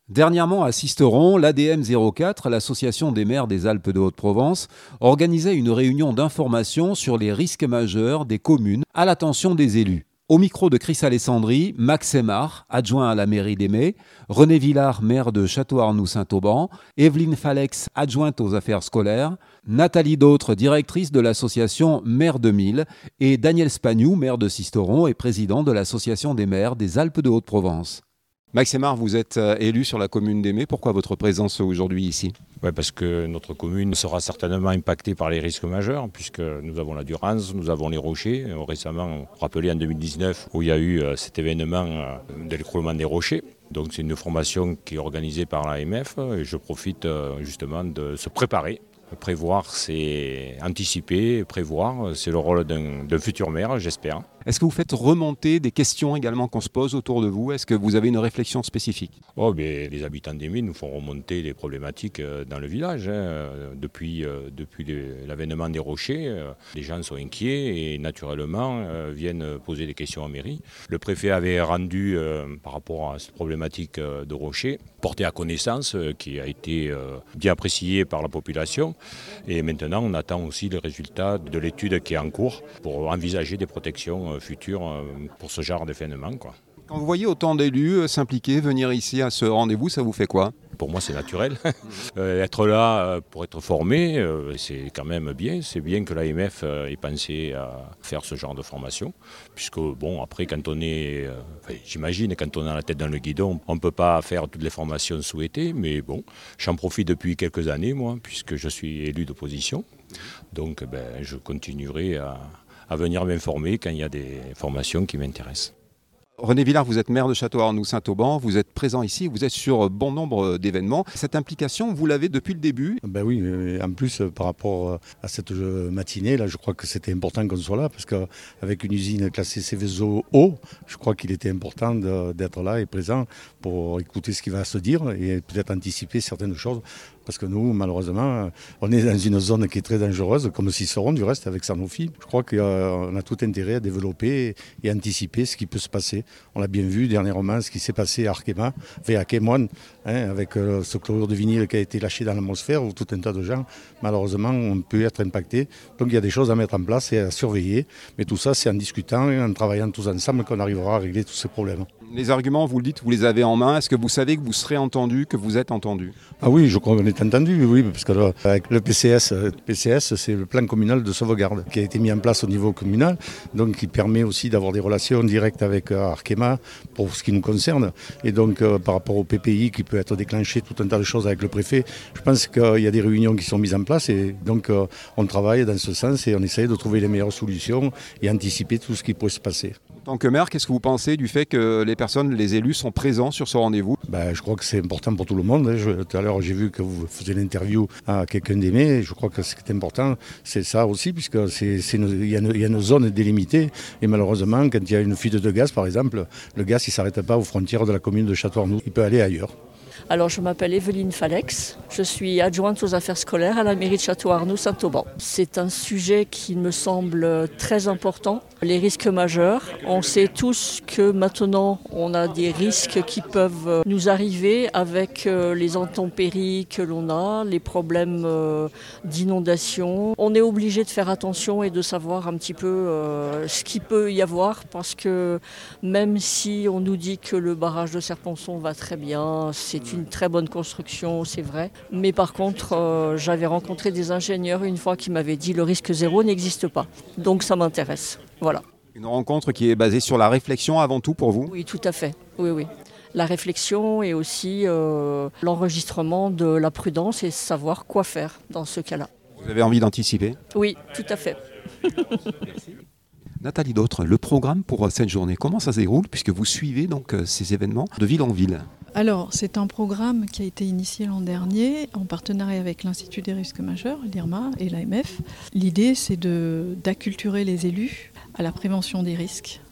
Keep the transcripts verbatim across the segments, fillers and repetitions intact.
Dernièrement, à Sisteron, l'A D M zéro quatre, l'Association des maires des Alpes de Haute-Provence, organisait une réunion d'information sur les risques majeurs des communes à l'attention des élus. Au micro de Chris Alessandri, Max Aymar, adjoint à la mairie d'Aimé, René Villard, maire de Château-Arnoux-Saint-Auban, Evelyne Falex, adjointe aux affaires scolaires, Nathalie Dautre, directrice de l'association Maire deux mille, et Daniel Spagnou, maire de Sisteron et président de l'Association des maires des Alpes de Haute-Provence. Max Aymar, vous êtes élu sur la commune d'Aimé. Pourquoi votre présence aujourd'hui ici ? Ouais, parce que notre commune sera certainement impactée par les risques majeurs, puisque nous avons la Durance, nous avons les rochers. Récemment, rappelé en deux mille dix-neuf, où il y a eu cet événement de l'écroulement des rochers. Donc c'est une formation qui est organisée par l'A M F et je profite justement de se préparer. Prévoir, c'est anticiper, prévoir, c'est le rôle d'un, d'un futur maire, j'espère. Est-ce que vous faites remonter des questions également qu'on se pose autour de vous ? Est-ce que vous avez une réflexion spécifique ? Oh, mais les habitants d'Aimé nous font remonter les problématiques dans le village. Hein. Depuis, depuis les, l'avènement des rochers, les gens sont inquiets et naturellement viennent poser des questions en mairie. Le préfet avait rendu, par rapport à cette problématique de rochers, porté à connaissance, qui a été bien apprécié par la population. Et maintenant, on attend aussi les résultats de l'étude qui est en cours pour envisager des protections futures pour ce genre d'événement, quoi. Quand vous voyez autant d'élus s'impliquer, venir ici à ce rendez-vous, ça vous fait quoi ? Pour moi, c'est naturel. euh, être là pour être formé, euh, c'est quand même bien. C'est bien que l'A M F euh, ait pensé à faire ce genre de formation. Puisque, bon, après, quand on est, euh, enfin, j'imagine, quand on a la tête dans le guidon, on ne peut pas faire toutes les formations souhaitées. Mais bon, j'en profite depuis quelques années, moi, puisque je suis élu d'opposition. Donc, ben, je continuerai à, à venir m'informer quand il y a des formations qui m'intéressent. René Villard, vous êtes maire de Château-Arnoux-Saint-Auban, vous êtes présent ici, vous êtes sur bon nombre d'événements. Cette implication, vous l'avez depuis le début ? Ben oui, en plus par rapport à cette matinée, là, je crois que c'était important qu'on soit là, parce qu'avec une usine classée Seveso haut, je crois qu'il était important de, d'être là et présent pour écouter ce qui va se dire et peut-être anticiper certaines choses. Parce que nous, malheureusement, on est dans une zone qui est très dangereuse, comme Sisteron du reste, avec Sanofi. Je crois qu'on a tout intérêt à développer et anticiper ce qui peut se passer. On l'a bien vu dernièrement, ce qui s'est passé à Arkema, à Kémoine, hein, avec euh, ce chlorure de vinyle qui a été lâché dans l'atmosphère, où tout un tas de gens, malheureusement, on peut être impacté. Donc il y a des choses à mettre en place et à surveiller. Mais tout ça, c'est en discutant et en travaillant tous ensemble qu'on arrivera à régler tous ces problèmes. Les arguments, vous le dites, vous les avez en main. Est-ce que vous savez que vous serez entendu, que vous êtes entendu ? Ah oui, je crois qu'on est entendu, oui, parce que là, avec le P C S, le P C S, c'est le plan communal de sauvegarde qui a été mis en place au niveau communal, donc qui permet aussi d'avoir des relations directes avec euh, Arkema pour ce qui nous concerne. Et donc, euh, par rapport au P P I qui peut être déclenché, tout un tas de choses avec le préfet, je pense qu'il y a des réunions qui sont mises en place et donc euh, on travaille dans ce sens et on essaye de trouver les meilleures solutions et anticiper tout ce qui pourrait se passer. En tant que maire, qu'est-ce que vous pensez du fait que les personnes, les élus sont présents sur ce rendez-vous ? Ben, je crois que c'est important pour tout le monde. Je, tout à l'heure, j'ai vu que vous faisiez l'interview à quelqu'un d'Aimé. Je crois que ce qui est important, c'est ça aussi, puisque c'est, c'est une, il y a une, il y a une zone délimitée. Et malheureusement, quand il y a une fuite de gaz, par exemple, le gaz, il ne s'arrête pas aux frontières de la commune de Château-Arnoux. Il peut aller ailleurs. Alors, je m'appelle Evelyne Falex, je suis adjointe aux affaires scolaires à la mairie de Château-Arnoux-Saint-Auban. C'est un sujet qui me semble très important, les risques majeurs. On sait tous que maintenant, on a des risques qui peuvent nous arriver avec les intempéries que l'on a, les problèmes d'inondation. On est obligé de faire attention et de savoir un petit peu ce qu'il peut y avoir, parce que même si on nous dit que le barrage de Serponçon va très bien, c'est une une très bonne construction, c'est vrai. Mais par contre, euh, j'avais rencontré des ingénieurs une fois qui m'avaient dit le risque zéro n'existe pas. Donc ça m'intéresse. Voilà. Une rencontre qui est basée sur la réflexion avant tout pour vous ? Oui, tout à fait. Oui, oui. La réflexion et aussi euh, l'enregistrement de la prudence et savoir quoi faire dans ce cas-là. Vous avez envie d'anticiper ? Oui, tout à fait. Merci. Nathalie Dautre, le programme pour cette journée, comment ça se déroule puisque vous suivez donc ces événements de ville en ville ? Alors, c'est un programme qui a été initié l'an dernier en partenariat avec l'Institut des risques majeurs, l'I R M A et l'A M F. L'idée, c'est de, d'acculturer les élus à la prévention des risques.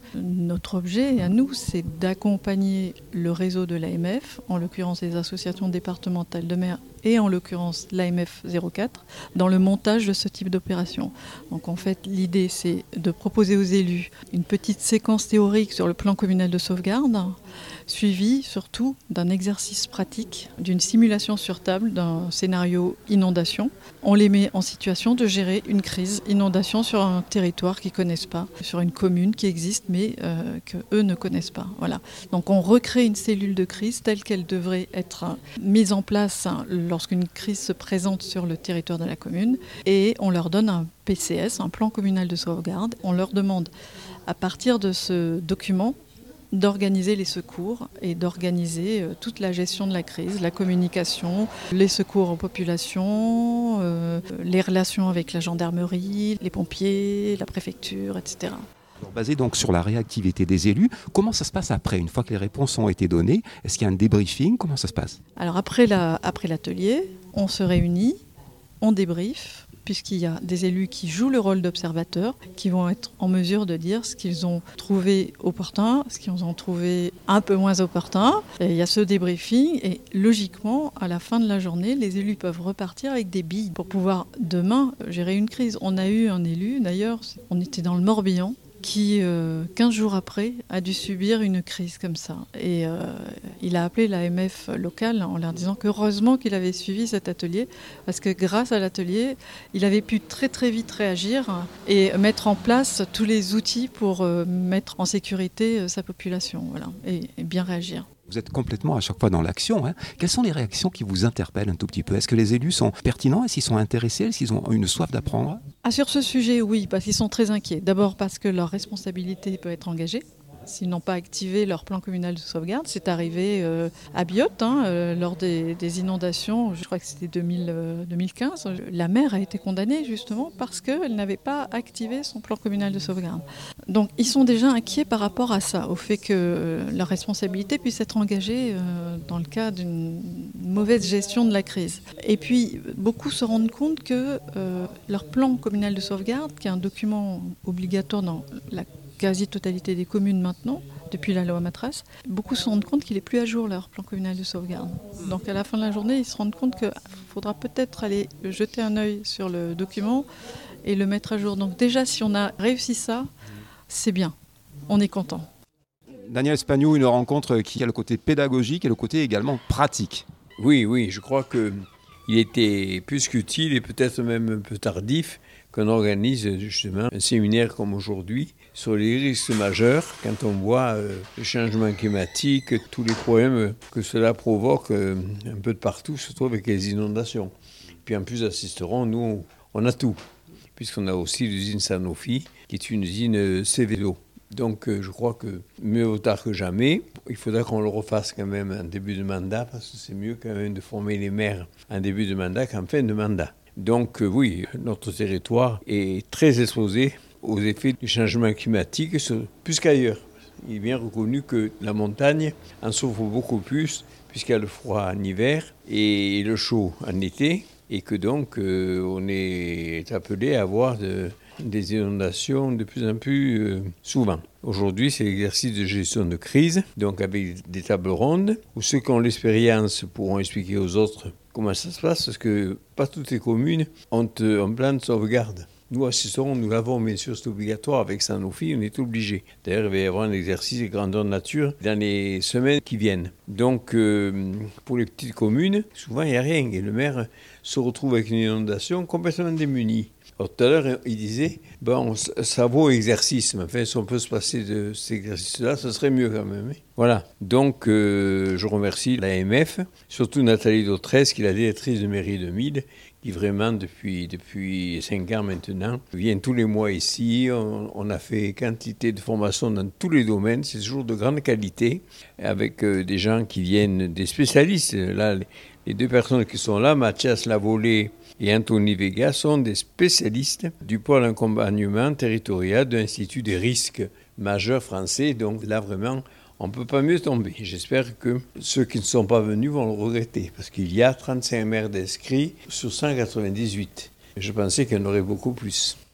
Notre objet à nous, c'est d'accompagner le réseau de l'A M F, en l'occurrence les associations départementales de maires et en l'occurrence l'A M F zéro quatre, dans le montage de ce type d'opération. Donc en fait, l'idée, c'est de proposer aux élus une petite séquence théorique sur le plan communal de sauvegarde, suivie surtout d'un exercice pratique, d'une simulation sur table, d'un scénario inondation. On les met en situation de gérer une crise inondation sur un territoire qu'ils ne connaissent pas, sur une commune qui existe mais euh, qu'eux ne connaissent pas. Voilà. Donc on recrée une cellule de crise telle qu'elle devrait être mise en place lorsqu'une crise se présente sur le territoire de la commune et on leur donne un P C S, un plan communal de sauvegarde. On leur demande à partir de ce document d'organiser les secours et d'organiser euh, toute la gestion de la crise, la communication, les secours aux populations, euh, les relations avec la gendarmerie, les pompiers, la préfecture, et cetera. Alors, basé donc sur la réactivité des élus, comment ça se passe après, une fois que les réponses ont été données? Est-ce qu'il y a un débriefing? Comment ça se passe? Alors après, la, après l'atelier, on se réunit, on débriefe, puisqu'il y a des élus qui jouent le rôle d'observateurs, qui vont être en mesure de dire ce qu'ils ont trouvé opportun, ce qu'ils ont trouvé un peu moins opportun. Et il y a ce débriefing et logiquement, à la fin de la journée, les élus peuvent repartir avec des billes pour pouvoir demain gérer une crise. On a eu un élu, d'ailleurs, on était dans le Morbihan, qui, euh, quinze jours après, a dû subir une crise comme ça. Et euh, il a appelé l'A M F locale en leur disant qu'heureusement qu'il avait suivi cet atelier, parce que grâce à l'atelier, il avait pu très très vite réagir et mettre en place tous les outils pour euh, mettre en sécurité euh, sa population, voilà, et, et bien réagir. Vous êtes complètement à chaque fois dans l'action. Hein. Quelles sont les réactions qui vous interpellent un tout petit peu? Est-ce que les élus sont pertinents? Est-ce qu'ils sont intéressés? Est-ce qu'ils ont une soif d'apprendre? Ah, sur ce sujet, oui, parce qu'ils sont très inquiets. D'abord parce que leur responsabilité peut être engagée. S'ils n'ont pas activé leur plan communal de sauvegarde, c'est arrivé euh, à Biot, hein, euh, lors des, des inondations, je crois que c'était deux mille, euh, deux mille quinze. La maire a été condamnée justement parce qu'elle n'avait pas activé son plan communal de sauvegarde. Donc ils sont déjà inquiets par rapport à ça, au fait que euh, leur responsabilité puisse être engagée euh, dans le cas d'une mauvaise gestion de la crise. Et puis beaucoup se rendent compte que euh, leur plan communal de sauvegarde, qui est un document obligatoire dans la quasi-totalité des communes maintenant, depuis la loi Matras, beaucoup se rendent compte qu'il n'est plus à jour leur plan communal de sauvegarde. Donc à la fin de la journée, ils se rendent compte qu'il faudra peut-être aller jeter un œil sur le document et le mettre à jour. Donc déjà, si on a réussi ça, c'est bien, on est content. Daniel Spagnou, une rencontre qui a le côté pédagogique et le côté également pratique. Oui, oui, je crois qu'il était plus qu'utile et peut-être même un peu tardif qu'on organise justement un séminaire comme aujourd'hui sur les risques majeurs quand on voit euh, le changement climatique, tous les problèmes que cela provoque euh, un peu de partout, surtout avec les inondations. Puis en plus assisterons, nous, on a tout, puisqu'on a aussi l'usine Sanofi, qui est une usine Céveso. Donc euh, je crois que mieux vaut tard que jamais. Il faudra qu'on le refasse quand même en début de mandat, parce que c'est mieux quand même de former les maires en début de mandat qu'en fin de mandat. Donc euh, oui, notre territoire est très exposé aux effets du changement climatique, plus qu'ailleurs. Il est bien reconnu que la montagne en souffre beaucoup plus, puisqu'il y a le froid en hiver et le chaud en été, et que donc euh, on est appelé à avoir de, des inondations de plus en plus euh, souvent. Aujourd'hui, c'est l'exercice de gestion de crise, donc avec des tables rondes, où ceux qui ont l'expérience pourront expliquer aux autres comment ça se passe, parce que pas toutes les communes ont un plan de sauvegarde. Nous assisterons, nous l'avons, bien sûr, c'est obligatoire avec Sanofi, on est obligé. D'ailleurs, il va y avoir un exercice de grandeur nature dans les semaines qui viennent. Donc, euh, pour les petites communes, souvent, il n'y a rien. Et le maire se retrouve avec une inondation complètement démunie. Alors, tout à l'heure, il disait, bon, ça vaut exercice, mais enfin, si on peut se passer de cet exercice-là, ça serait mieux quand même. Voilà. Donc, euh, je remercie l'A M F, surtout Nathalie Dautresse, qui est la directrice de mairie de Mide, qui vraiment, depuis, depuis cinq ans maintenant, vient tous les mois ici. On, on a fait quantité de formations dans tous les domaines. C'est toujours de grande qualité, avec euh, des gens qui viennent, des spécialistes. Là, les, les deux personnes qui sont là, Mathias Lavolée et Anthony Vega, sont des spécialistes du pôle accompagnement territorial de l'Institut des risques majeurs français. Donc là, vraiment, on ne peut pas mieux tomber. J'espère que ceux qui ne sont pas venus vont le regretter, parce qu'il y a trente-cinq maires d'inscrits sur cent quatre-vingt-dix-huit. Je pensais qu'il y en aurait beaucoup plus.